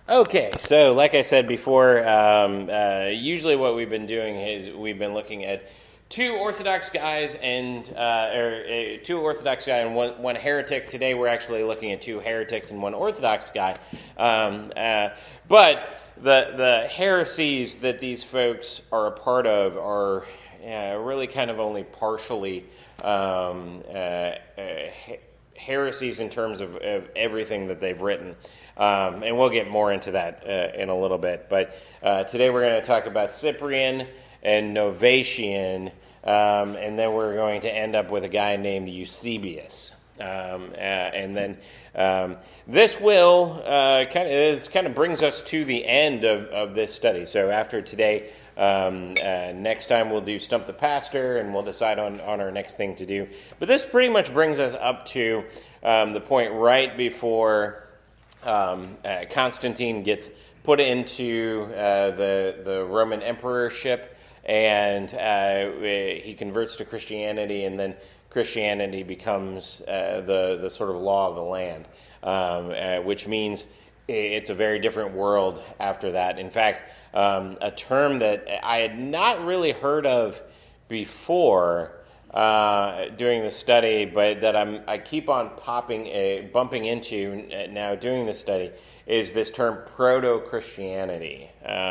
Okay, so like I said before, usually what we've been doing is we've been looking at two Orthodox guys and two Orthodox guy and one heretic. Today we're actually looking at two heretics and one Orthodox guy. But the heresies that these folks are a part of are really kind of only partially heresies in terms of everything that they've written. And we'll get more into that in a little bit. But today we're going to talk about Cyprian and Novatian, and then we're going to end up with a guy named Eusebius. And then this will kind of brings us to the end of this study. So after today, next time we'll do Stump the Pastor, and we'll decide on our next thing to do. But this pretty much brings us up to the point right before Constantine gets put into the Roman emperorship, and he converts to Christianity, and then Christianity becomes the sort of law of the land, which means it's a very different world after that. In fact, a term that I had not really heard of before during the study, but that I keep on bumping into now doing the study, is this term proto-Christianity.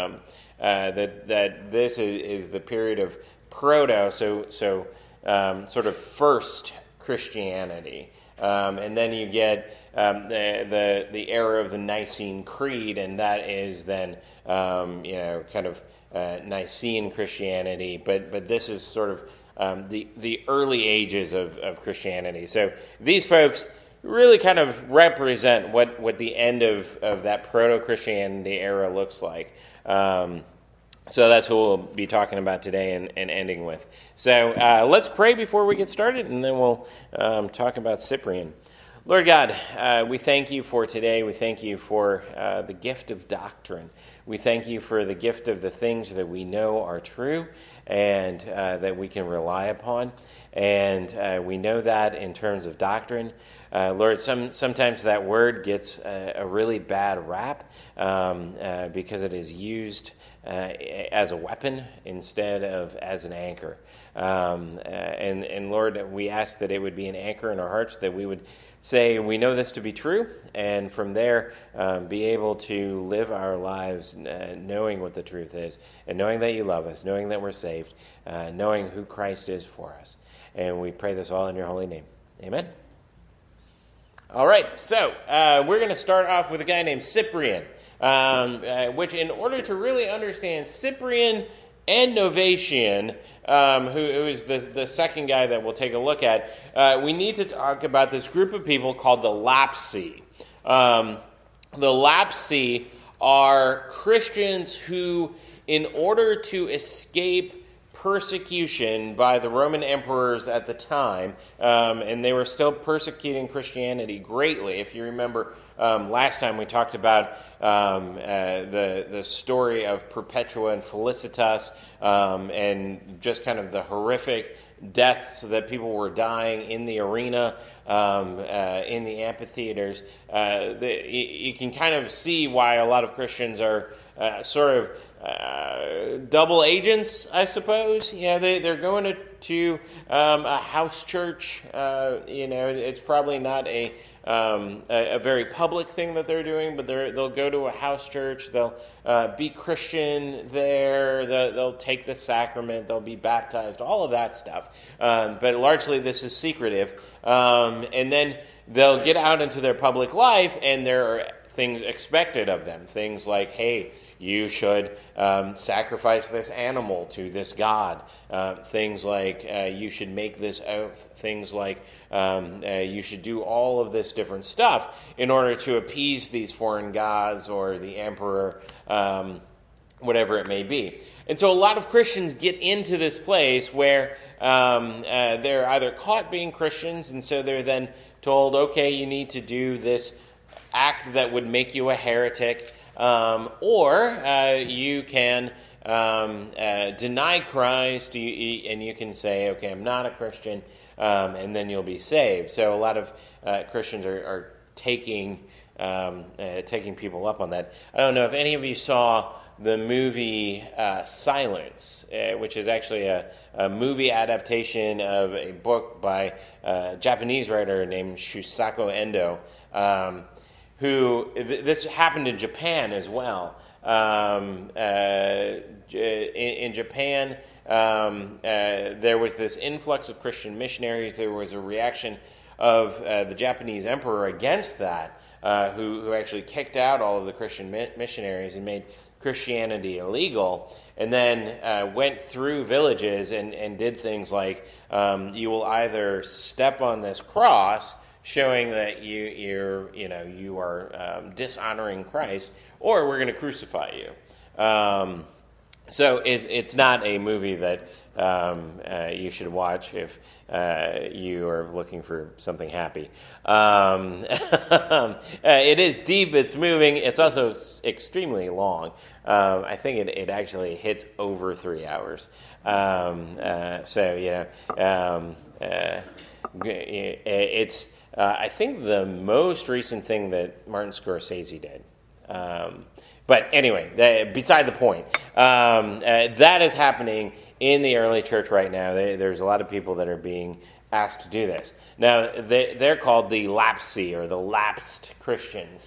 That this is the period of proto, so sort of first Christianity, and then you get the era of the Nicene Creed, and that is then kind of Nicene Christianity. But this is sort of the early ages of Christianity. So these folks really kind of represent what the end of that proto-Christianity era looks like. So that's what we'll be talking about today and ending with. So let's pray before we get started, and then we'll talk about Cyprian. Lord God, we thank you for today. We thank you for the gift of doctrine. We thank you for the gift of the things that we know are true and that we can rely upon. And we know that in terms of doctrine. Lord, sometimes that word gets a really bad rap because it is used as a weapon instead of as an anchor. And Lord, we ask that it would be an anchor in our hearts, that we would say, we know this to be true, and from there be able to live our lives knowing what the truth is, and knowing that you love us, knowing that we're saved, knowing who Christ is for us. And we pray this all in your holy name. Amen. All right, so we're going to start off with a guy named Cyprian, which in order to really understand Cyprian and Novatian, who is the second guy that we'll take a look at, we need to talk about this group of people called the Lapsi. The Lapsi are Christians who, in order to escape persecution by the Roman emperors at the time, and they were still persecuting Christianity greatly. If you remember, last time we talked about the story of Perpetua and Felicitas, and just kind of the horrific deaths that people were dying in the arena, in the amphitheaters. You can kind of see why a lot of Christians are sort of double agents, I suppose. Yeah, they're going to a house church. It's probably not a very public thing that they're doing, but they'll go to a house church. They'll be Christian there. They'll take the sacrament. They'll be baptized. All of that stuff. But largely, this is secretive. And then they'll get out into their public life, and there are things expected of them. Things like, hey, you should sacrifice this animal to this god. Things like you should make this oath. Things like you should do all of this different stuff in order to appease these foreign gods or the emperor, whatever it may be. And so a lot of Christians get into this place where they're either caught being Christians, and so they're then told, okay, you need to do this act that would make you a heretic, or you can deny Christ, and you can say, okay, I'm not a Christian, and then you'll be saved. So a lot of Christians are taking taking people up on that. I don't know if any of you saw the movie Silence, which is actually a movie adaptation of a book by a Japanese writer named Shusaku Endo, this happened in Japan as well. In Japan, there was this influx of Christian missionaries. There was a reaction of the Japanese emperor against that, who actually kicked out all of the Christian missionaries and made Christianity illegal, and then went through villages and did things like you will either step on this cross, showing that you are dishonoring Christ, or we're going to crucify you. So it's not a movie that you should watch if you are looking for something happy. It is deep, it's moving, it's also extremely long. I think it actually hits over 3 hours. It's I think the most recent thing that Martin Scorsese did. But anyway, beside the point, that is happening in the early church right now. There's a lot of people that are being asked to do this. Now, they're called the lapsi, or the lapsed Christians.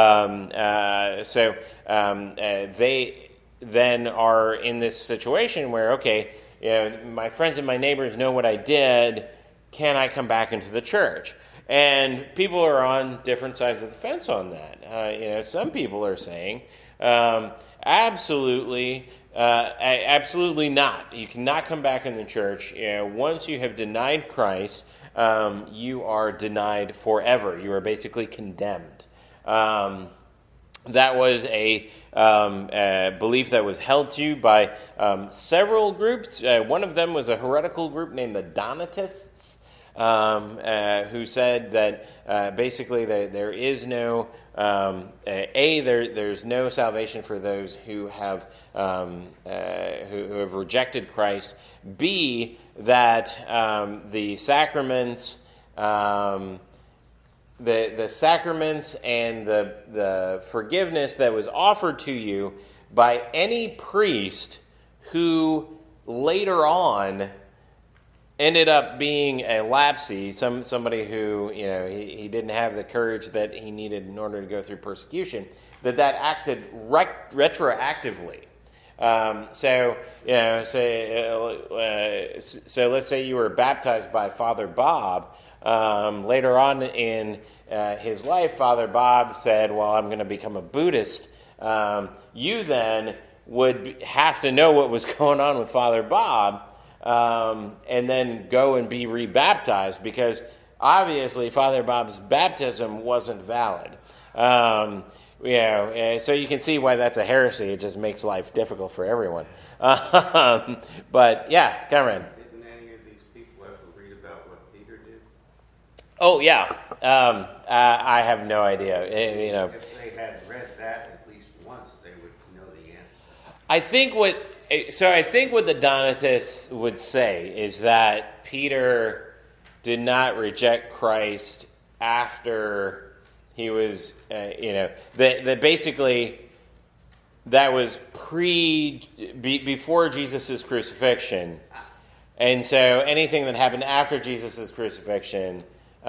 They then are in this situation where, okay, my friends and my neighbors know what I did. Can I come back into the church? And people are on different sides of the fence on that. Some people are saying, absolutely not. You cannot come back in the church. Once you have denied Christ, you are denied forever. You are basically condemned. That was a belief that was held to by several groups. One of them was a heretical group named the Donatists, who said that basically there is no there's no salvation for those who have rejected Christ. B, that the sacraments, the sacraments and the forgiveness that was offered to you by any priest who later on ended up being a lapsy, somebody who he didn't have the courage that he needed in order to go through persecution, that acted retroactively. So let's say you were baptized by Father Bob. Later on in his life, Father Bob said, "Well, I'm going to become a Buddhist." You then would have to know what was going on with Father Bob. And then go and be rebaptized, because obviously Father Bob's baptism wasn't valid. So you can see why that's a heresy. It just makes life difficult for everyone. But yeah, Cameron. Didn't any of these people ever read about what Peter did? Oh yeah, I have no idea. If they had read that at least once, they would know the answer. I think what the Donatists would say is that Peter did not reject Christ after he was, that basically that was before Jesus' crucifixion. And so anything that happened after Jesus' crucifixion,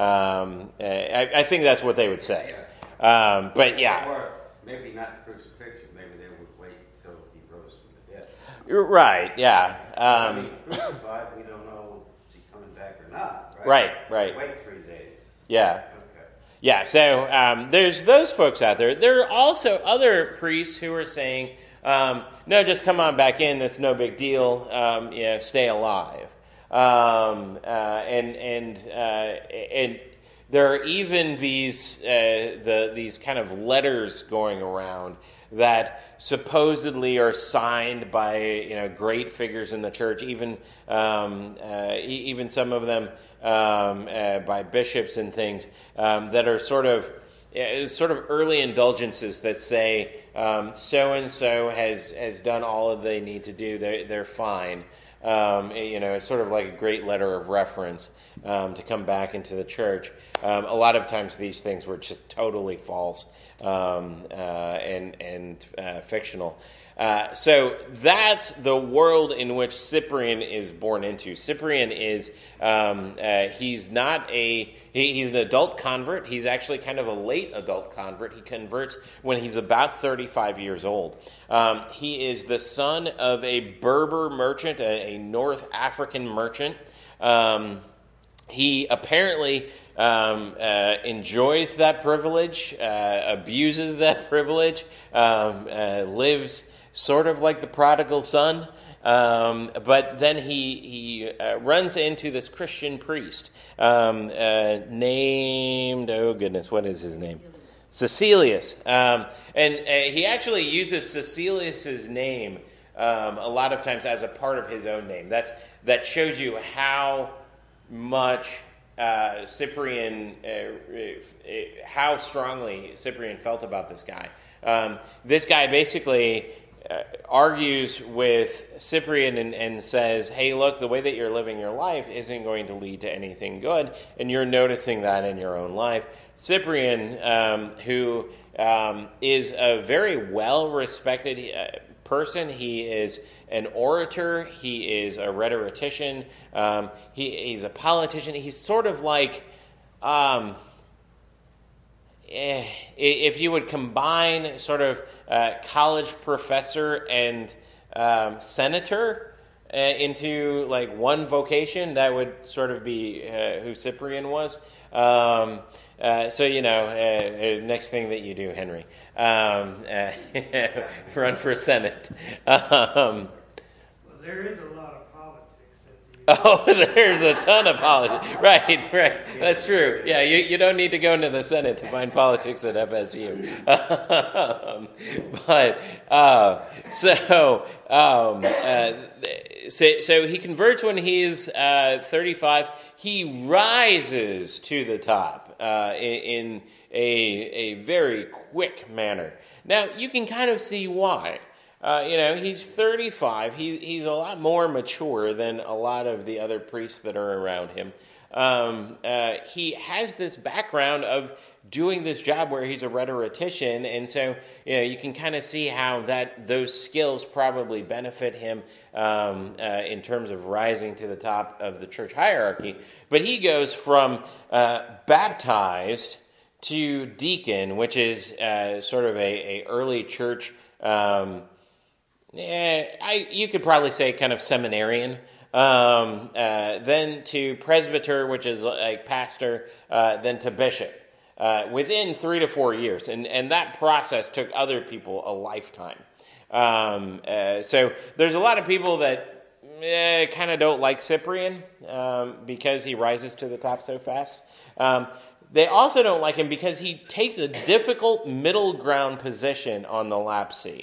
I think that's what they would say. But yeah. Or maybe not crucifixion, maybe they would wait until he rose from the dead. Right, yeah. Crucified, we don't know is he coming back or not, right? Right. Wait 3 days. Yeah. Okay. Yeah, so there's those folks out there. There are also other priests who are saying, no, just come on back in, that's no big deal, stay alive. And there are even these kind of letters going around that supposedly are signed by great figures in the church, even some of them by bishops and things, that are sort of early indulgences that say so and so has done all that they need to do. They're fine. It's sort of like a great letter of reference to come back into the church. A lot of times these things were just totally false and fictional. So that's the world in which Cyprian is born into. Cyprian is, he's an adult convert. He's actually kind of a late adult convert. He converts when he's about 35 years old. He is the son of a Berber merchant, a North African merchant. He apparently enjoys that privilege, abuses that privilege, lives sort of like the prodigal son, but then he runs into this Christian priest named, oh goodness, what is his name? Cecilius. And he actually uses Cecilius's name a lot of times as a part of his own name. That shows you how much Cyprian, how strongly Cyprian felt about this guy. This guy basically argues with Cyprian and says, hey, look, the way that you're living your life isn't going to lead to anything good, and you're noticing that in your own life. Cyprian, who is a very well-respected person, he is an orator, he is a rhetorician, he's a politician, he's sort of like... if you would combine sort of college professor and senator into like one vocation, that would sort of be who Cyprian was. Next thing that you do, Henry, run for Senate. Well, there is a lot of politics there's a ton of politics. Right. That's true. Yeah, you don't need to go into the Senate to find politics at FSU. So he converts when he's 35. He rises to the top in a very quick manner. Now, you can kind of see why. He's 35. He's a lot more mature than a lot of the other priests that are around him. He has this background of doing this job where he's a rhetorician, and so you can kind of see how those skills probably benefit him in terms of rising to the top of the church hierarchy. But he goes from baptized to deacon, which is sort of a early church. You could probably say kind of seminarian. Then to presbyter, which is like pastor, then to bishop. Within 3 to 4 years, and that process took other people a lifetime. So there's a lot of people that kind of don't like Cyprian because he rises to the top so fast. They also don't like him because he takes a difficult middle ground position on the lapsy.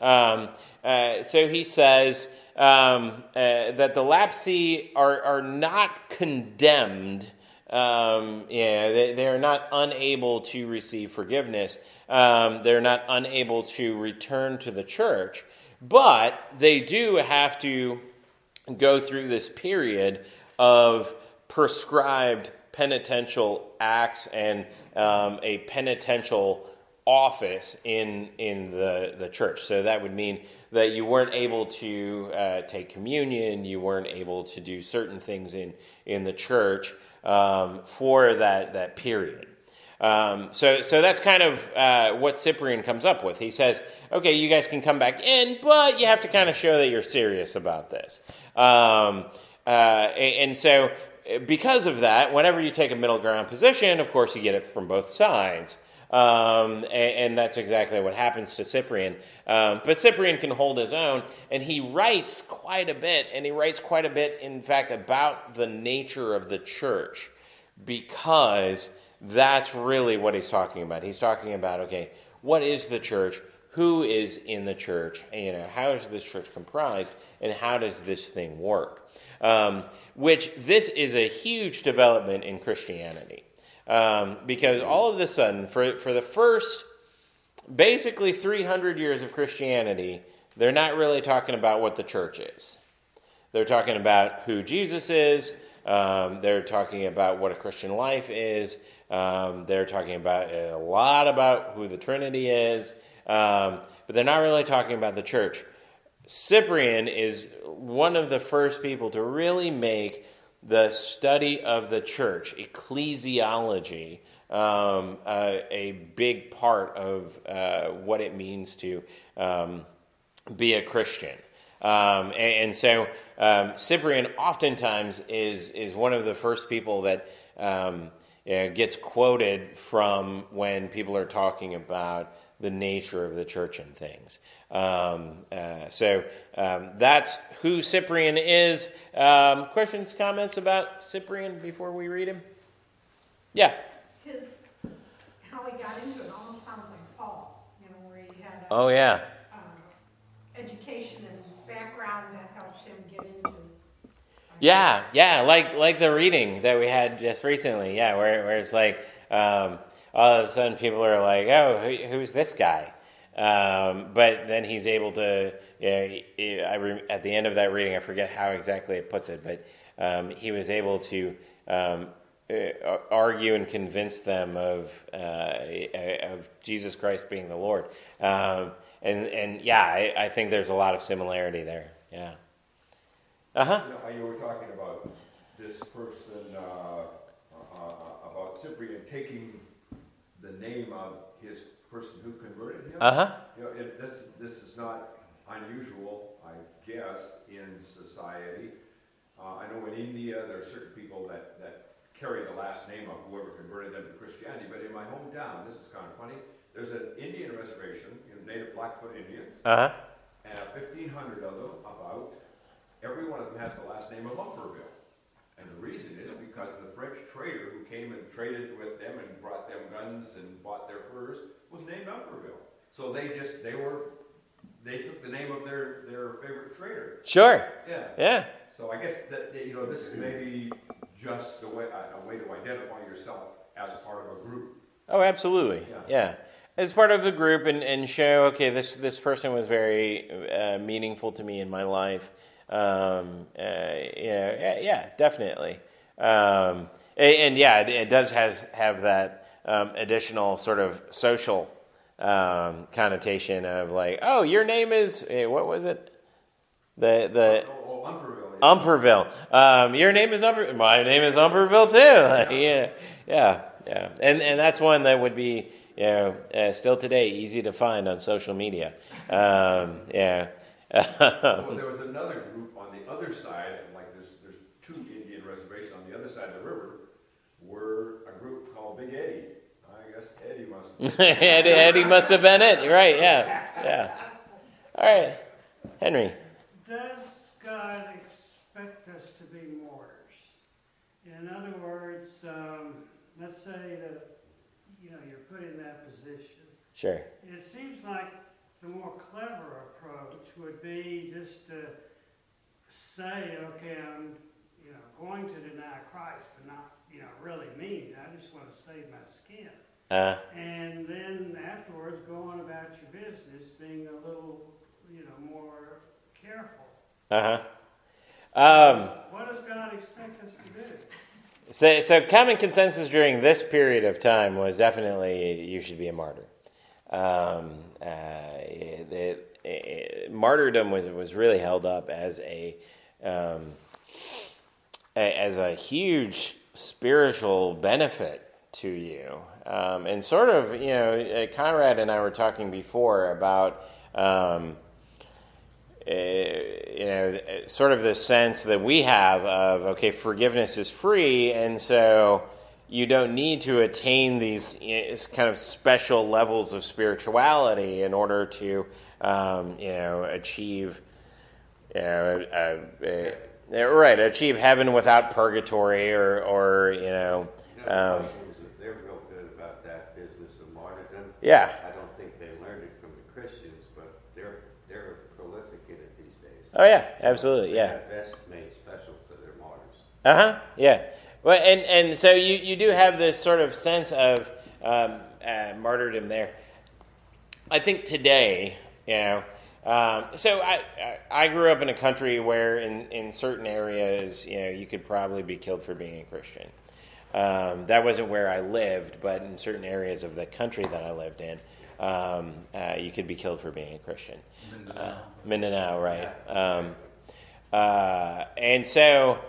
So he says that the lapsy are not condemned. They are not unable to receive forgiveness. They're not unable to return to the church, but they do have to go through this period of prescribed penitential acts and a penitential office in the church. So that would mean that you weren't able to take communion, you weren't able to do certain things in the church for that period. So that's kind of what Cyprian comes up with. He says, okay, you guys can come back in, but you have to kind of show that you're serious about this. And so because of that, whenever you take a middle ground position, of course you get it from both sides. And that's exactly what happens to Cyprian. But Cyprian can hold his own, and he writes quite a bit, in fact, about the nature of the church, because that's really what he's talking about. He's talking about, okay, what is the church? Who is in the church? How is this church comprised? And how does this thing work? Which this is a huge development in Christianity. Because all of a sudden, for the first basically 300 years of Christianity, they're not really talking about what the church is. They're talking about who Jesus is. They're talking about what a Christian life is. They're talking about a lot about who the Trinity is. But they're not really talking about the church. Cyprian is one of the first people to really make the study of the church, ecclesiology, a big part of what it means to be a Christian. And so Cyprian oftentimes is one of the first people that gets quoted from when people are talking about the nature of the church and things. So that's who Cyprian is. Questions, comments about Cyprian before we read him? Yeah. How he got into it almost sounds like Paul, where he had Oh, yeah. Education and background that helps him get into. Yeah, like the reading that we had just recently. Yeah, where it's like all of a sudden people are like, oh, who's this guy? But then he's able to. At the end of that reading, I forget how exactly it puts it, but he was able to argue and convince them of Jesus Christ being the Lord. And yeah, I think there's a lot of similarity there. Yeah. You were talking about this person, about Cyprian taking the name of his person who converted him. This is not unusual, I guess, in society. I know in India there are certain people that carry the last name of whoever converted them to Christianity, but in my hometown, this is kind of funny, there's an Indian reservation, native Blackfoot Indians, and 1,500 of them, about. Every one of them has the last name of Umperville. And the reason is because the French trader who came and traded with them and brought them guns and bought their furs was named Umperville. So they took the name of their favorite trader. Sure. Yeah. So I guess that this is maybe just a way to identify yourself as part of a group. Oh, absolutely. Yeah. As part of the group and show, okay, this person was very meaningful to me in my life. Definitely. It does have that additional sort of social connotation of like, oh, your name is what was it? Umperville. Umperville. Your name is Umperville. My name is Umperville too. Yeah. And that's one that would be still today easy to find on social media. Well, there was another group on the other side, like there's two Indian reservations on the other side of the river, were a group called Big Eddie. I guess Eddie must Eddie must have been it. Right, yeah. All right. Henry. Does God expect us to be martyrs? In other words, let's say that you're put in that position. Sure. It seems like the more clever approach would be just to say, okay, I'm going to deny Christ, but not really mean. I just want to save my skin. And then afterwards go on about your business, being a little more careful. What does God expect us to do? So common consensus during this period of time was definitely you should be a martyr. Martyrdom was really held up as a huge spiritual benefit to you, and sort of Conrad and I were talking before about sort of the sense that we have of okay, forgiveness is free, and so you don't need to attain these kind of special levels of spirituality in order to, achieve, achieve heaven without purgatory or. They're real good about that business of martyrdom. Yeah. I don't think they learned it from the Christians, but they're prolific in it these days. Oh yeah, absolutely, yeah. They have vests made special for their martyrs. Yeah. Well, and so you do have this sort of sense of martyrdom there. I think today, So I grew up in a country where in certain areas, you could probably be killed for being a Christian. That wasn't where I lived, but in certain areas of the country that I lived in, you could be killed for being a Christian. Mindanao, right? And so,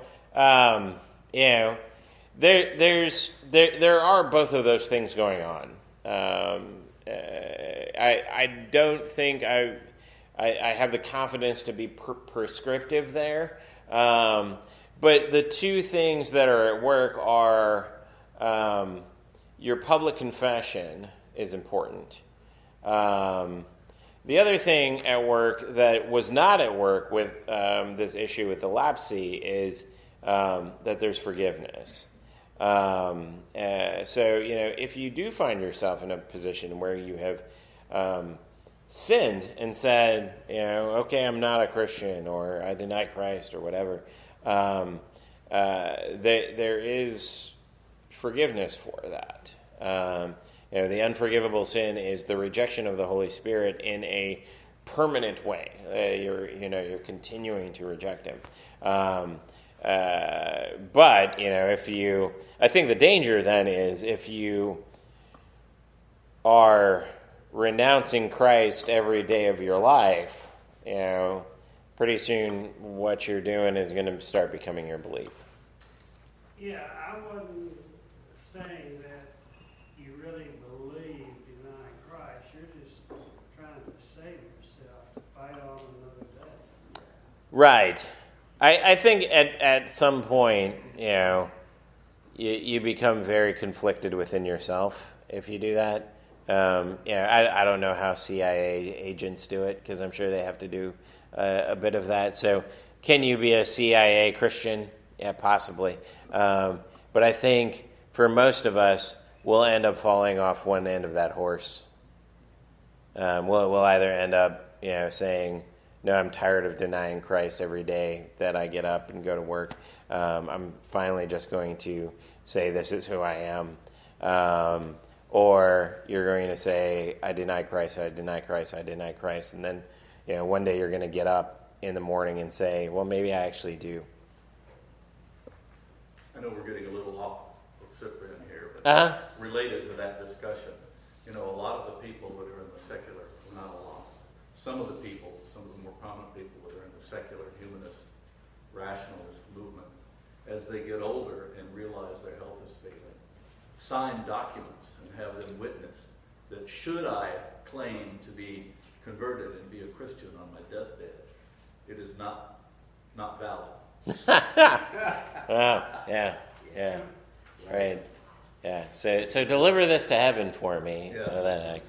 there are both of those things going on. I don't think I have the confidence to be prescriptive there. But the two things that are at work are your public confession is important. The other thing at work that was not at work with this issue with the lapsy is that there's forgiveness. So, if you do find yourself in a position where you have sinned and said, okay, I'm not a Christian, or I deny Christ, or whatever, there is forgiveness for that. The unforgivable sin is the rejection of the Holy Spirit in a permanent way. You're continuing to reject Him. But I think the danger then is if you are renouncing Christ every day of your life, pretty soon what you're doing is going to start becoming your belief. Yeah, I wasn't saying that you really believe denying Christ. You're just trying to save yourself to fight on another day. Right. I think at some point, you become very conflicted within yourself if you do that. I don't know how CIA agents do it, because I'm sure they have to do a bit of that. So can you be a CIA Christian? Yeah, possibly. But I think for most of us, we'll end up falling off one end of that horse. We'll either end up, saying, no, I'm tired of denying Christ every day that I get up and go to work. I'm finally just going to say this is who I am. Or you're going to say, I deny Christ, I deny Christ, I deny Christ. And then, one day you're going to get up in the morning and say, well, maybe I actually do. I know we're getting a little off of Cyprian here, but related to that discussion, a lot of the people that are in the secular, well, not a lot, some of the people, some of the more prominent people that are in the secular, humanist, rationalist movement, as they get older and realize their health is failing, sign documents and have them witness that should I claim to be converted and be a Christian on my deathbed, it is not valid. Wow. Yeah. Right. Yeah. So deliver this to heaven for me, so that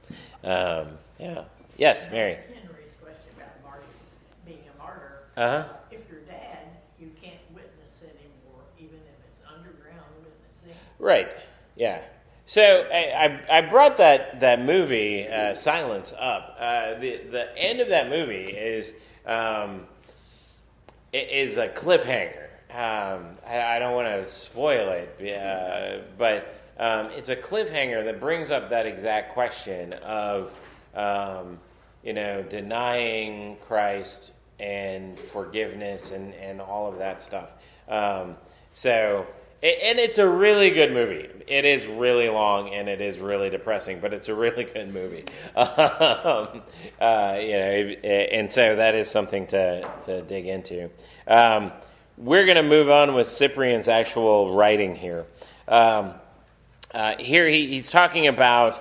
Yes, Mary. Henry's question about being a martyr. If you're dead, you can't witness anymore, even if it's underground witnessing. Right. Yeah. So I brought that movie Silence up. The end of that movie is a cliffhanger. I don't want to spoil it, but it's a cliffhanger that brings up that exact question of denying Christ and forgiveness and all of that stuff. And it's a really good movie. It is really long and it is really depressing, but it's a really good movie. And so that is something to dig into. We're going to move on with Cyprian's actual writing here. Here he's talking about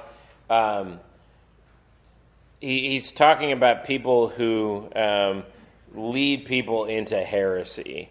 he's talking about people who lead people into heresy.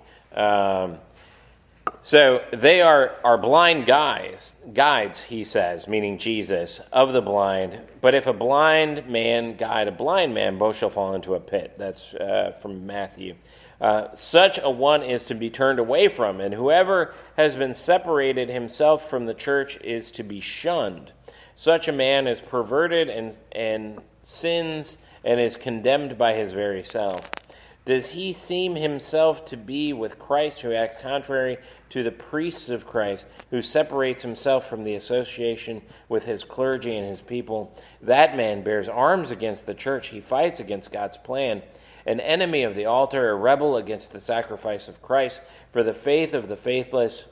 So they are blind guides, he says, meaning Jesus, of the blind. But if a blind man guide a blind man, both shall fall into a pit. That's from Matthew. Such a one is to be turned away from, and whoever has been separated himself from the church is to be shunned. Such a man is perverted and sins and is condemned by his very self. Does he seem himself to be with Christ, who acts contrary to the priests of Christ, who separates himself from the association with his clergy and his people? That man bears arms against the church. He fights against God's plan. An enemy of the altar, a rebel against the sacrifice of Christ, for the faith of the faithless,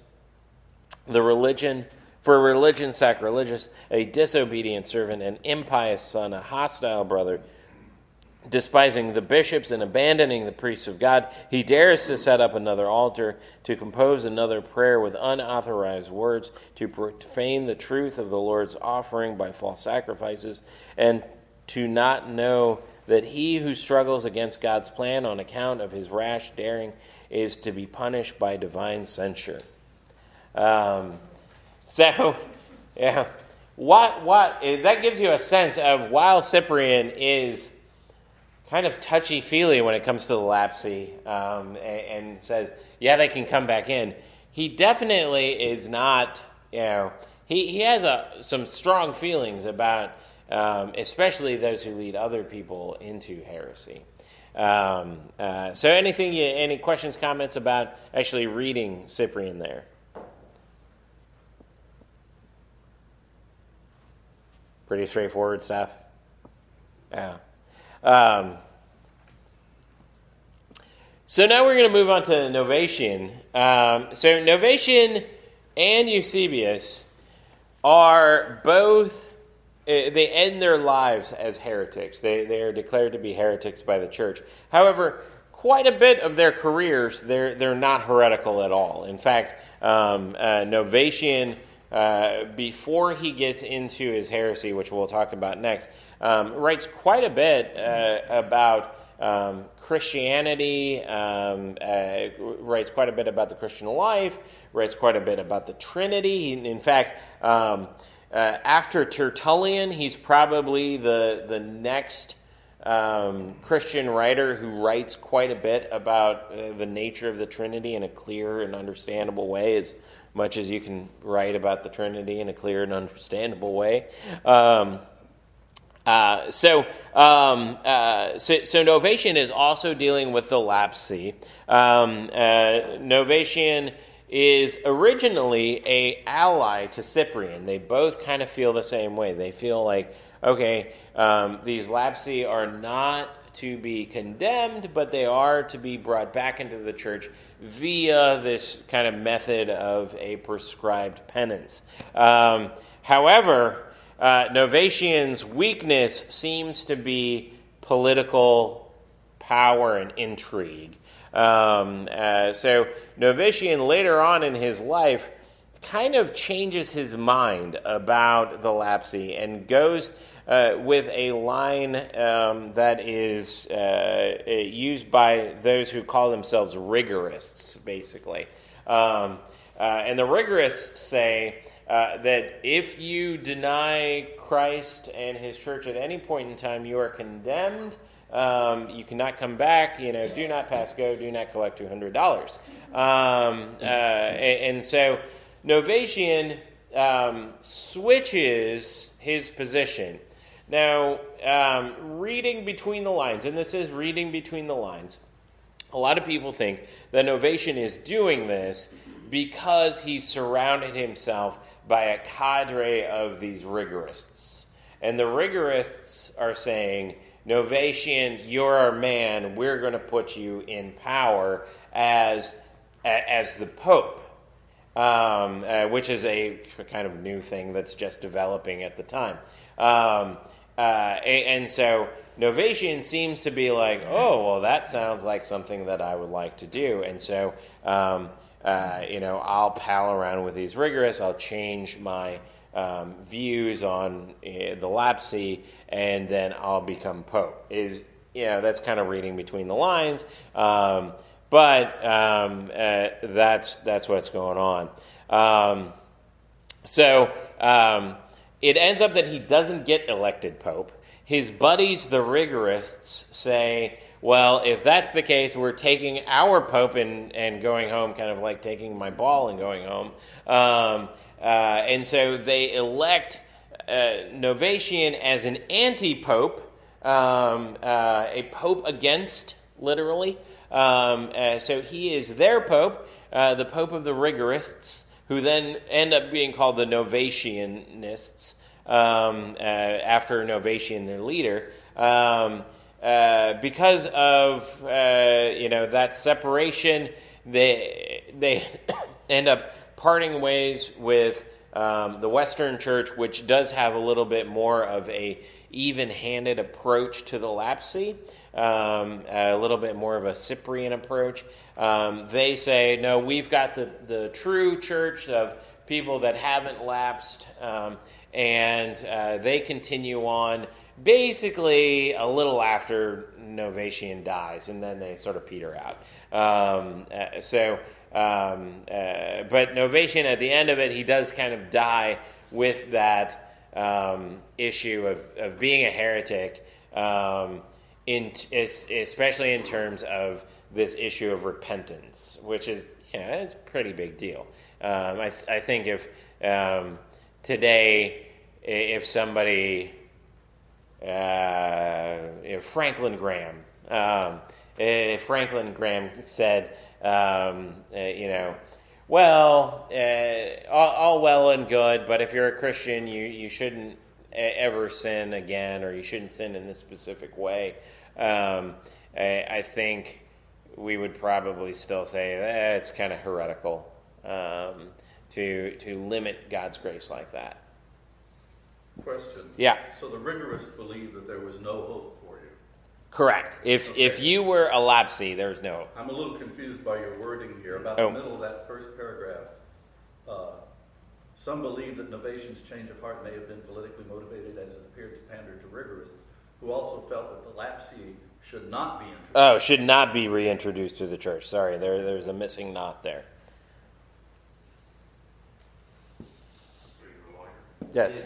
for religion sacrilegious, a disobedient servant, an impious son, a hostile brother, despising the bishops and abandoning the priests of God. He dares to set up another altar, to compose another prayer with unauthorized words, to profane the truth of the Lord's offering by false sacrifices, and to not know that he who struggles against God's plan on account of his rash daring is to be punished by divine censure. What that gives you a sense of, while Cyprian is kind of touchy-feely when it comes to the lapsi, and says, yeah, they can come back in, he definitely is not, he has some strong feelings about, especially those who lead other people into heresy. So any questions, comments about actually reading Cyprian there? Pretty straightforward stuff. Yeah. So now we're going to move on to Novatian. So Novatian and Eusebius are both, they end their lives as heretics. They are declared to be heretics by the church. However, quite a bit of their careers, they're not heretical at all. In fact, Novatian, before he gets into his heresy, which we'll talk about next, writes quite a bit about Christianity, writes quite a bit about the Christian life, writes quite a bit about the Trinity. In fact, after Tertullian, he's probably the next Christian writer who writes quite a bit about the nature of the Trinity in a clear and understandable way, as much as you can write about the Trinity in a clear and understandable way. So Novatian is also dealing with the lapsi. Novatian is originally an ally to Cyprian. They both kind of feel the same way. They feel like, okay, these lapsi are not to be condemned, but they are to be brought back into the church via this kind of method of a prescribed penance. However, Novatian's weakness seems to be political power and intrigue. So Novatian, later on in his life, kind of changes his mind about the lapsi and goes with a line that is used by those who call themselves rigorists, basically. And the rigorists say that if you deny Christ and his church at any point in time, you are condemned. You cannot come back. Do not pass go. Do not collect $200. And so Novatian switches his position. Now, reading between the lines, and this is reading between the lines, a lot of people think that Novatian is doing this because he surrounded himself by a cadre of these rigorists. And the rigorists are saying, Novatian, you're our man. We're going to put you in power as the Pope, which is a kind of new thing that's just developing at the time. And so Novatian seems to be like, oh, well, that sounds like something that I would like to do. And so, I'll pal around with these rigorists. I'll change my views on the lapsi, and then I'll become Pope. That's kind of reading between the lines. But that's what's going on. It ends up that he doesn't get elected Pope. His buddies, the rigorists, say, well, if that's the case, we're taking our Pope and going home, kind of like taking my ball and going home. And so they elect Novatian as an anti-Pope, a Pope against literally. So he is their pope, the pope of the rigorists, who then end up being called the Novatianists, after Novatian, their leader, because of that separation. They end up parting ways with the Western Church, which does have a little bit more of a even-handed approach to the lapsy, a little bit more of a Cyprian approach. They say, no, we've got the true church of people that haven't lapsed, and they continue on basically a little after Novatian dies, and then they sort of peter out. But Novatian, at the end of it, he does kind of die with that issue of being a heretic, especially in terms of this issue of repentance, which is it's a pretty big deal. I think if today, if somebody, Franklin Graham, if Franklin Graham said, all well and good, but if you're a Christian, you shouldn't ever sin again, or you shouldn't sin in this specific way. I think we would probably still say it's kind of heretical to limit God's grace like that. Question. Yeah. So the rigorists believe that there was no hope for you. Correct. If you were a lapsy, there's no hope. I'm a little confused by your wording here. About the middle of that first paragraph, some believe that Novatian's change of heart may have been politically motivated, as it appeared to pander to rigorists, who also felt that the lapsy should not be introduced. Oh, should not be reintroduced to the church. Sorry, there's a missing knot there. Yes.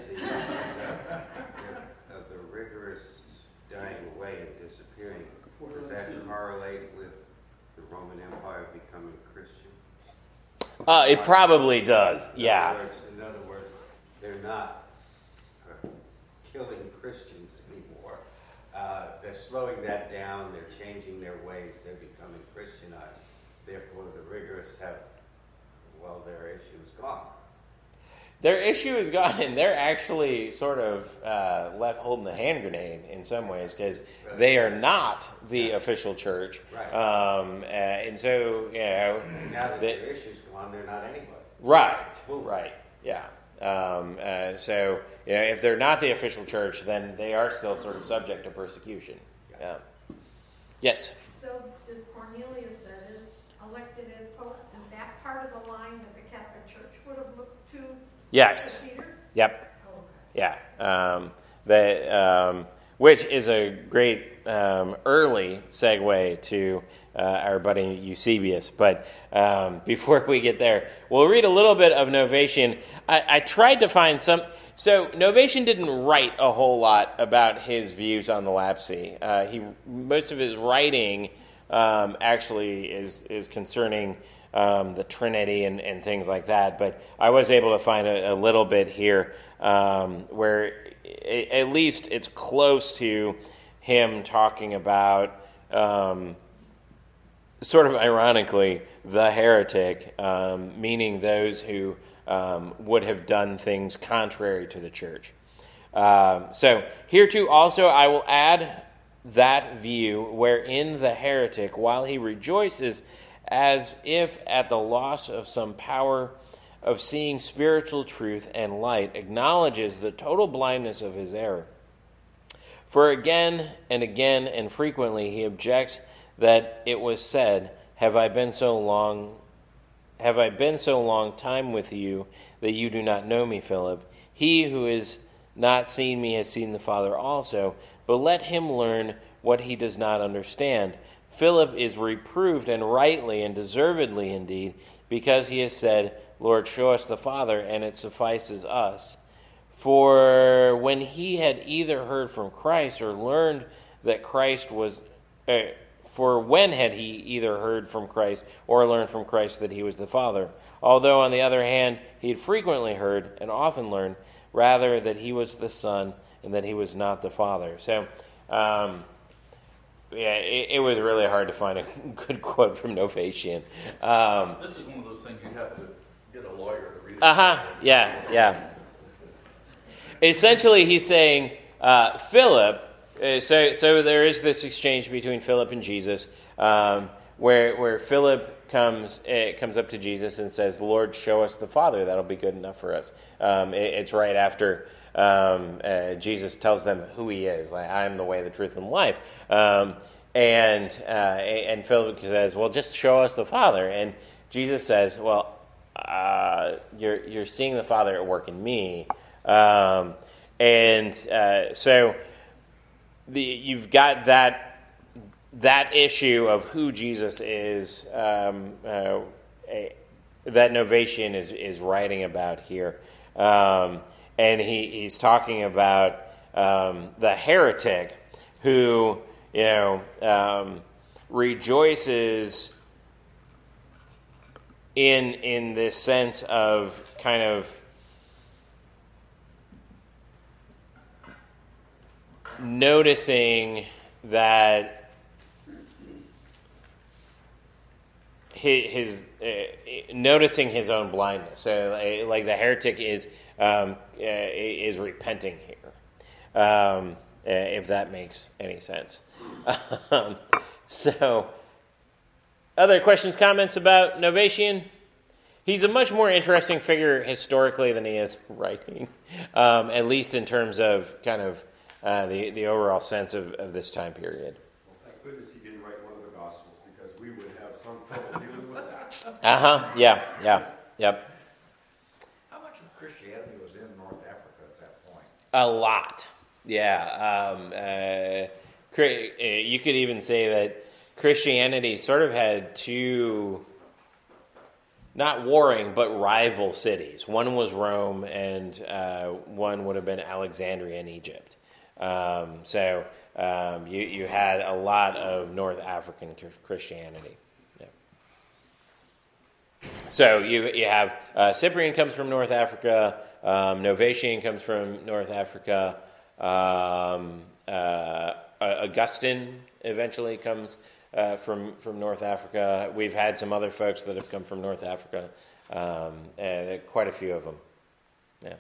The rigorists dying away and disappearing, does that correlate with the Roman Empire becoming Christian? It probably does, yeah. In other words, they're not killing Christians anymore. They're slowing that down, they're changing their ways, they're becoming Christianized. Therefore, the rigorists have, their issue is gone. Their issue is gone, and they're actually sort of left holding the hand grenade in some ways, because they are not the official church. Right. And so, now that their issue's gone, they're not anybody. Right, right, yeah. So, if they're not the official church, then they are still sort of subject to persecution. Yeah. Yes? So, this Cornelius that is elected as pope, is that part of the line that the Catholic Church would have looked to? Yes. Peter? Yep. Oh, okay. Yeah. Which is a great early segue to our buddy Eusebius. But before we get there, we'll read a little bit of Novatian. I tried to find some. So Novatian didn't write a whole lot about his views on the lapsy. Most of his writing actually is concerning the Trinity and things like that. But I was able to find a little bit here where at least it's close to him talking about, sort of ironically, the heretic, meaning those who would have done things contrary to the church. So here too also I will add that view wherein the heretic, while he rejoices as if at the loss of some power of seeing spiritual truth and light, acknowledges the total blindness of his error. For again and frequently he objects that it was said, Have I been so long time with you that you do not know me, Philip? He who has not seen me has seen the Father also, but let him learn what he does not understand. Philip is reproved, and rightly and deservedly indeed, because he has said, Lord, show us the Father, and it suffices us. For when he had either heard from Christ or learned that Christ was... For when had he either heard from Christ or learned from Christ that he was the Father? Although, on the other hand, he had frequently heard and often learned, rather that he was the Son and that he was not the Father. So, it was really hard to find a good quote from Novatian. This is one of those things you have to get a lawyer to read. Yeah. Essentially, he's saying Philip. So there is this exchange between Philip and Jesus, where Philip comes up to Jesus and says, "Lord, show us the Father. That'll be good enough for us." It's right after Jesus tells them who he is. Like, I am the way, the truth, and the life. And Philip says, "Well, just show us the Father." And Jesus says, "Well, you're seeing the Father at work in me." So you've got that issue of who Jesus is, that Novatian is writing about here. And he's talking about the heretic who, rejoices in this sense of kind of noticing that noticing his own blindness. So, like the heretic is repenting here, if that makes any sense. So, other questions, comments about Novatian? He's a much more interesting figure historically than he is writing, at least in terms of kind of the overall sense of this time period. Well, thank goodness he didn't write one of the Gospels, because we would have some trouble dealing with that. Yep. How much of Christianity was in North Africa at that point? A lot, yeah. You could even say that Christianity sort of had two, not warring, but rival cities. One was Rome, and one would have been Alexandria in Egypt. So you had a lot of North African Christianity. Yeah. So you have Cyprian comes from North Africa, Novatian comes from North Africa, Augustine eventually comes from North Africa. We've had some other folks that have come from North Africa, quite a few of them. Yeah.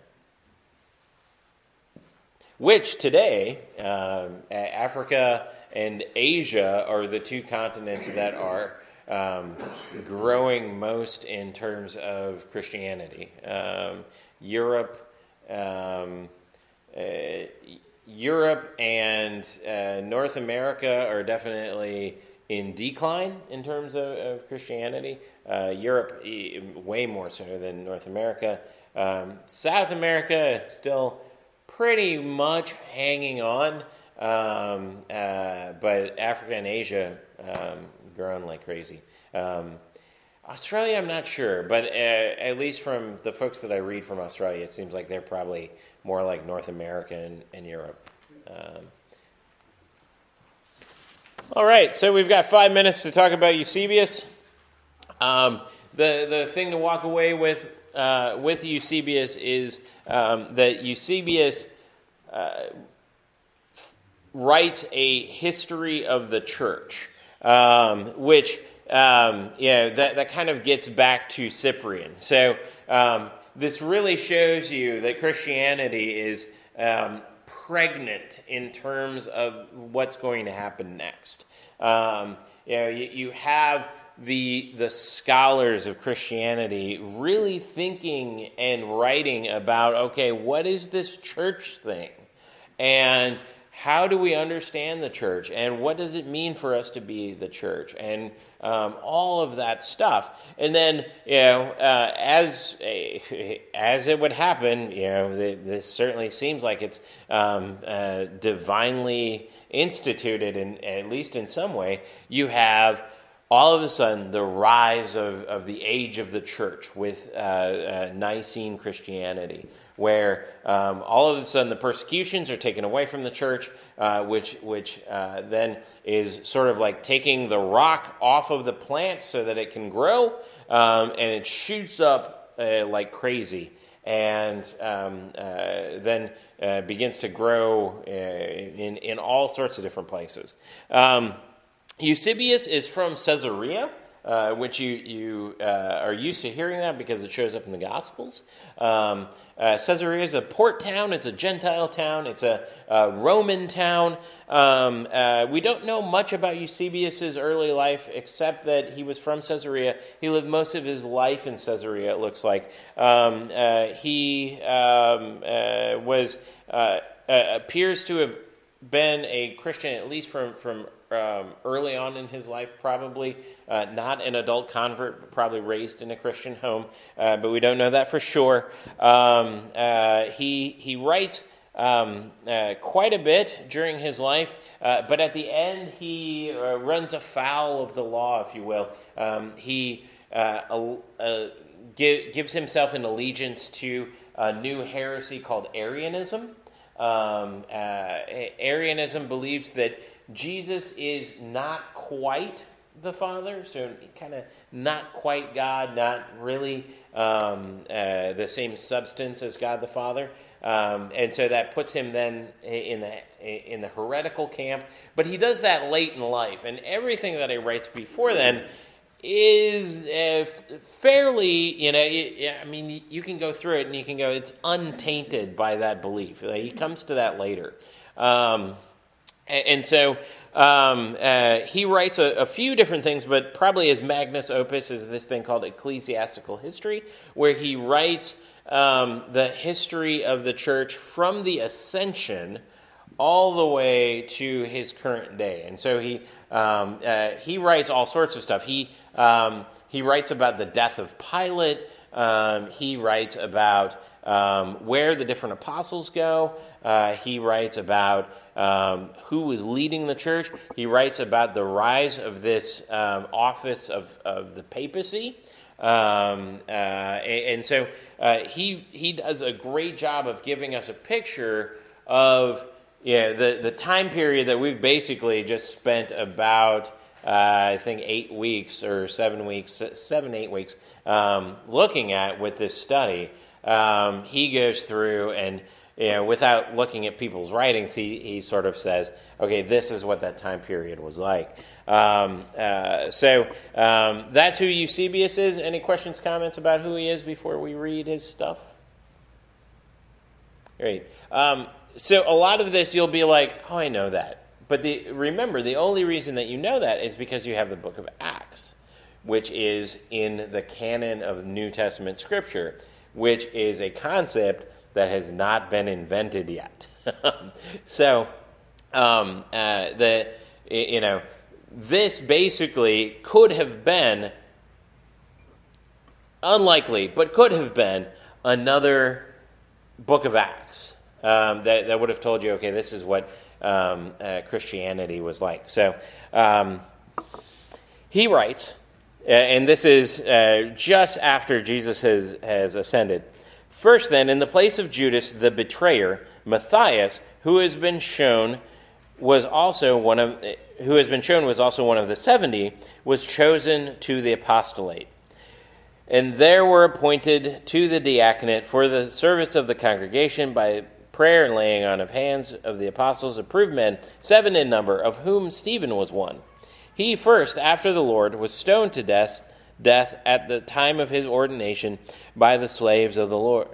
Which today, Africa and Asia are the two continents that are growing most in terms of Christianity. Europe and North America are definitely in decline in terms of Christianity. Europe way more so than North America. South America still pretty much hanging on, but Africa and Asia growing like crazy. Australia, I'm not sure, but at least from the folks that I read from Australia, it seems like they're probably more like North America and Europe. All right, so we've got 5 minutes to talk about Eusebius. The thing to walk away with Eusebius is that Eusebius writes a history of the church, which that kind of gets back to Cyprian. So this really shows you that Christianity is pregnant in terms of what's going to happen next. You have the scholars of Christianity really thinking and writing about, okay, what is this church thing? And how do we understand the church? And what does it mean for us to be the church? And all of that stuff. And then, as it would happen, this certainly seems like it's divinely instituted, at least in some way. You have all of a sudden the rise of the age of the church with Nicene Christianity, where all of a sudden the persecutions are taken away from the church, which then is sort of like taking the rock off of the plant so that it can grow, and it shoots up like crazy. and then begins to grow in all sorts of different places. Eusebius is from Caesarea, which you are used to hearing that because it shows up in the Gospels. Caesarea is a port town. It's a Gentile town. It's a Roman town. We don't know much about Eusebius' early life except that he was from Caesarea. He lived most of his life in Caesarea, it looks like. He appears to have been a Christian, at least from early on in his life, probably not an adult convert, but probably raised in a Christian home, but we don't know that for sure. He writes quite a bit during his life, but at the end he runs afoul of the law, if you will. He gives himself an allegiance to a new heresy called Arianism. Arianism believes that Jesus is not quite the Father, so kind of not quite God, not really the same substance as God the Father, and so that puts him then in the heretical camp. But he does that late in life, and everything that he writes before then is fairly, you can go through it and you can go, it's untainted by that belief. He comes to that later. And so he writes a few different things, but probably his magnus opus is this thing called Ecclesiastical History, where he writes the history of the church from the ascension all the way to his current day. And so he writes all sorts of stuff. He writes about the death of Pilate. He writes about where the different apostles go. He writes about who is leading the church. He writes about the rise of this office of the papacy. And so he does a great job of giving us a picture of the time period that we've basically just spent about, I think, 8 weeks or 7 weeks, 8 weeks, looking at with this study. He goes through and, without looking at people's writings, he sort of says, okay, this is what that time period was like. So that's who Eusebius is. Any questions, comments about who he is before we read his stuff? Great. So a lot of this you'll be like, oh, I know that. But remember, the only reason that you know that is because you have the book of Acts, which is in the canon of New Testament Scripture, which is a concept that has not been invented yet. So, this basically could have been, unlikely, but could have been another book of Acts that would have told you, okay, this is what Christianity was like. So, he writes, and this is just after Jesus has ascended. First, then, in the place of Judas the betrayer, Matthias, who has been shown was also one of the 70, was chosen to the apostolate. And there were appointed to the diaconate for the service of the congregation by prayer and laying on of hands of the apostles, approved men, 7 in number, of whom Stephen was one. He first, after the Lord, was stoned to death at the time of his ordination by the slayers of the Lord,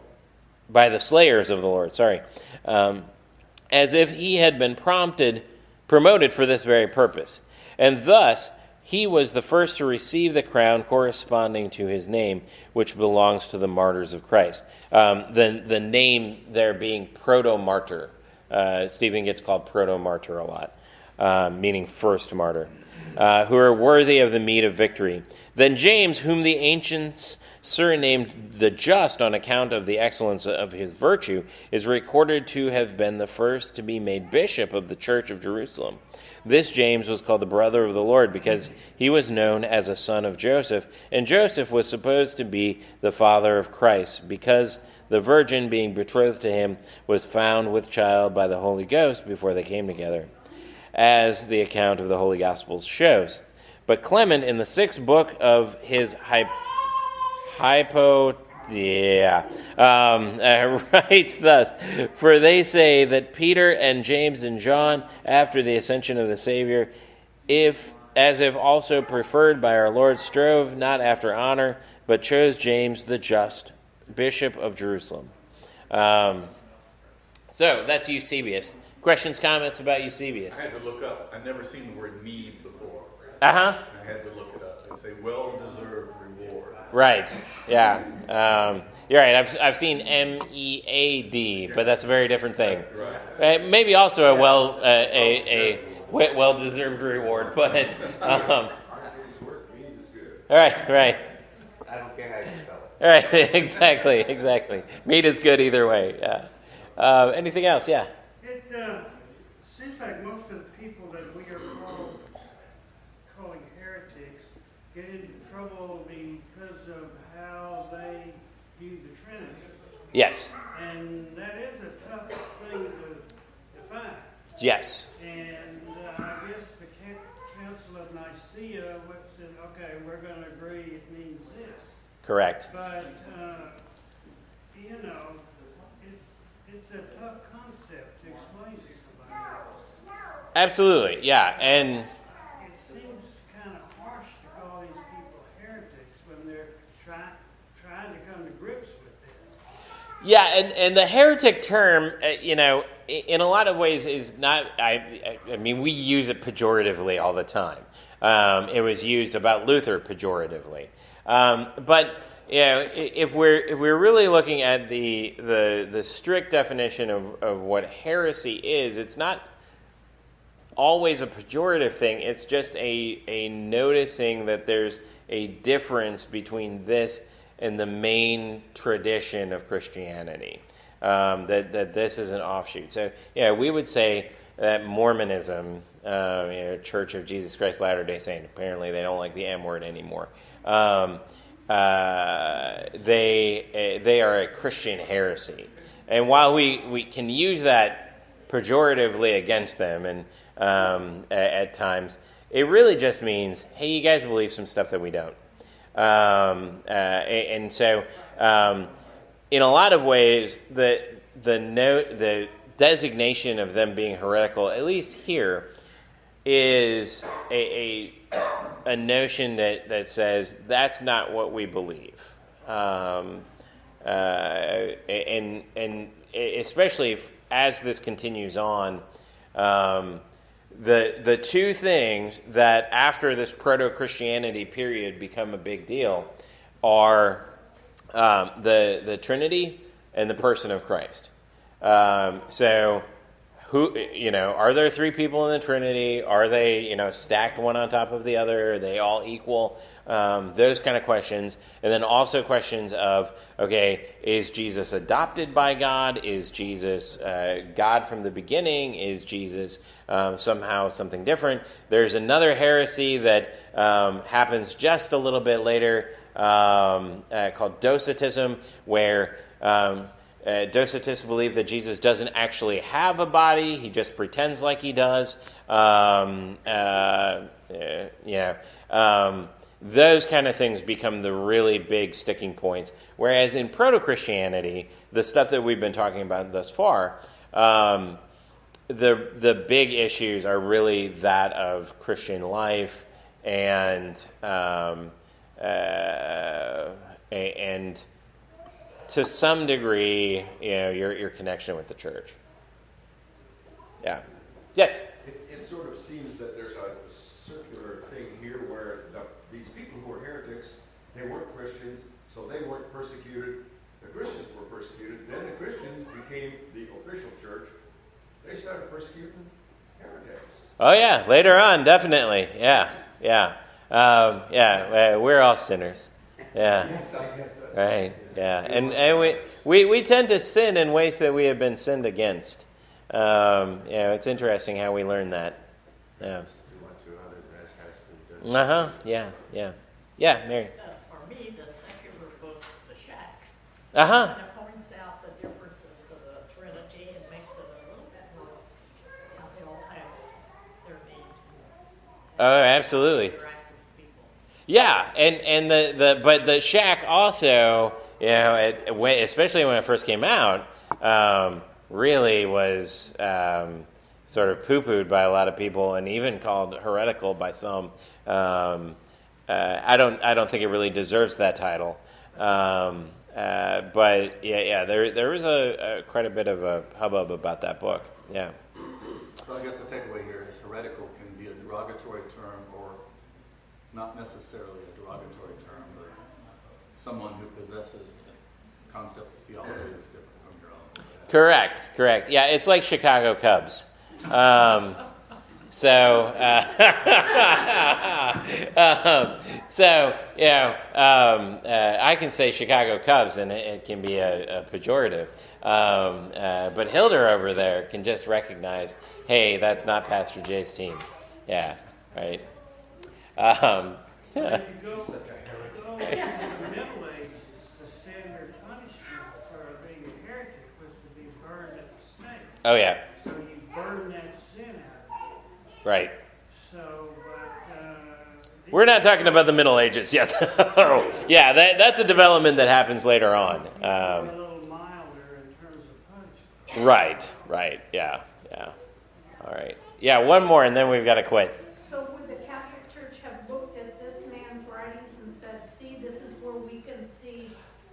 as if he had been promoted for this very purpose. And thus he was the first to receive the crown corresponding to his name, which belongs to the martyrs of Christ. The name there being proto-martyr. Stephen gets called proto-martyr a lot, meaning first martyr. Who are worthy of the meed of victory. Then James, whom the ancients surnamed the Just on account of the excellence of his virtue, is recorded to have been the first to be made bishop of the church of Jerusalem. This James was called the brother of the Lord because he was known as a son of Joseph, and Joseph was supposed to be the father of Christ, because the virgin being betrothed to him was found with child by the Holy Ghost before they came together, as the account of the Holy Gospels shows. But Clement, in the 6th book of his Yeah. Writes thus, for they say that Peter and James and John, after the ascension of the Savior, as if also preferred by our Lord, strove not after honor, but chose James the just, Bishop of Jerusalem. So that's Eusebius. Questions, comments about Eusebius? I had to look up. I've never seen the word need before. Uh-huh. I had to look it up. It's a well-deserved reward. Right. Yeah. You're right. I've seen MEAD, but that's a very different thing. Right. Maybe also a well-deserved reward, but all right. I don't care how you spell it. All right. Exactly. Meat is good either way. Yeah. Anything else? Yeah. It seems like most of the people that we are calling heretics get into trouble because of how they view the Trinity. Yes. And that is a tough thing to define. Yes. And I guess the Council of Nicaea said, okay, we're going to agree it means this. Correct. But, it's a tough concept to explain to somebody else. Absolutely. Yeah. And It seems kind of harsh to call these people heretics when they're trying to come to grips with this. yeah, and the heretic term, in a lot of ways is not. I mean, we use it pejoratively all the time. It was used about Luther pejoratively, but if we're really looking at the strict definition of what heresy is, it's not always a pejorative thing. It's just a noticing that there's a difference between this and the main tradition of Christianity. That this is an offshoot. So yeah, we would say that Mormonism, Church of Jesus Christ Latter-day Saints, apparently they don't like the M word anymore. They are a Christian heresy, and while we can use that pejoratively against them, and at times, it really just means, hey, you guys believe some stuff that we don't, and so in a lot of ways, the designation of them being heretical, at least here, is a notion that says that's not what we believe, and especially as this continues on, the two things that after this proto-Christianity period become a big deal are the Trinity and the person of Christ. So, are there three people in the Trinity? Are they, stacked one on top of the other? Are they all equal? Those kind of questions. And then also questions of, okay, is Jesus adopted by God? Is Jesus God from the beginning? Is Jesus somehow something different? There's another heresy that happens just a little bit later called Docetism, where Docetists believe that Jesus doesn't actually have a body; he just pretends like he does. Those kind of things become the really big sticking points. Whereas in proto-Christianity, the stuff that we've been talking about thus far, the big issues are really that of Christian life and to some degree, your connection with the church. Yeah. Yes? It sort of seems that there's a circular thing here where these people who are heretics, they weren't Christians, so they weren't persecuted. The Christians were persecuted. Then the Christians became the official church. They started persecuting heretics. Oh, yeah. Later on, definitely. Yeah. We're all sinners. Yeah. Yes, I guess that's right. Yeah. And we tend to sin in ways that we have been sinned against. It's interesting how we learn that. Yeah. Yeah. Yeah, Mary. For me, the secular book, The Shack, Uh-huh. kind of points out the differences of the Trinity and makes it a little bit more how they all have their needs. Oh, absolutely. Interact with people. Yeah, and the Shack also especially when it first came out, really was sort of poo-pooed by a lot of people, and even called heretical by some. I don't think it really deserves that title. But there was quite a bit of a hubbub about that book. Yeah. So I guess the takeaway here is heretical can be a derogatory term or not necessarily a derogatory term, but someone who possesses the concept of theology that's different from your own. Correct. Yeah, it's like Chicago Cubs. I can say Chicago Cubs, and it can be a pejorative. But Hilder over there can just recognize, hey, that's not Pastor Jay's team. Yeah, right. If you go to the Middle Ages, the standard punishment for being a heretic was to be burned at the stake. Oh, yeah. So you burn that sin out of it. Right. So, We're not talking about the Middle Ages yet. Yeah, that's a development that happens later on. a little milder in terms of punishment. Right. Yeah. All right. Yeah, one more, and then we've got to quit. So would the Catholic Church have looked at this man's writings and said, see, this is where we can see,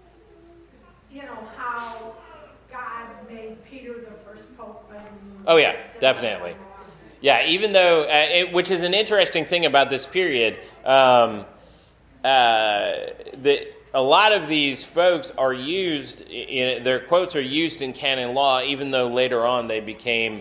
how God made Peter the first pope? Oh, yeah, definitely. Yeah, even though, which is an interesting thing about this period, a lot of these folks are used, their quotes are used in canon law, even though later on they became,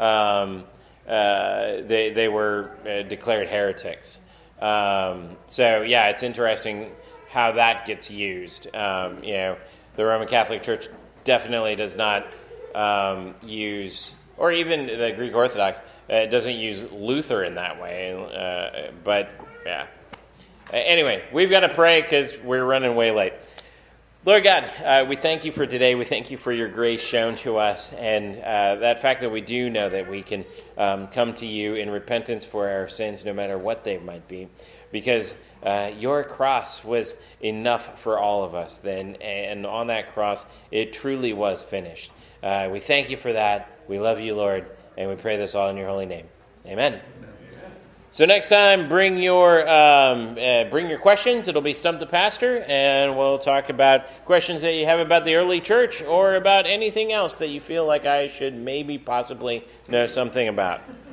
they were declared heretics. It's interesting how that gets used. The Roman Catholic Church definitely does not use, or even the Greek Orthodox, doesn't use Luther in that way. But, yeah. Anyway, we've got to pray because we're running way late. Lord God, we thank you for today. We thank you for your grace shown to us, and that fact that we do know that we can come to you in repentance for our sins, no matter what they might be, because your cross was enough for all of us then, and on that cross, it truly was finished. We thank you for that. We love you, Lord, and we pray this all in your holy name. Amen. So next time, bring your questions. It'll be Stump the Pastor, and we'll talk about questions that you have about the early church or about anything else that you feel like I should maybe possibly know something about.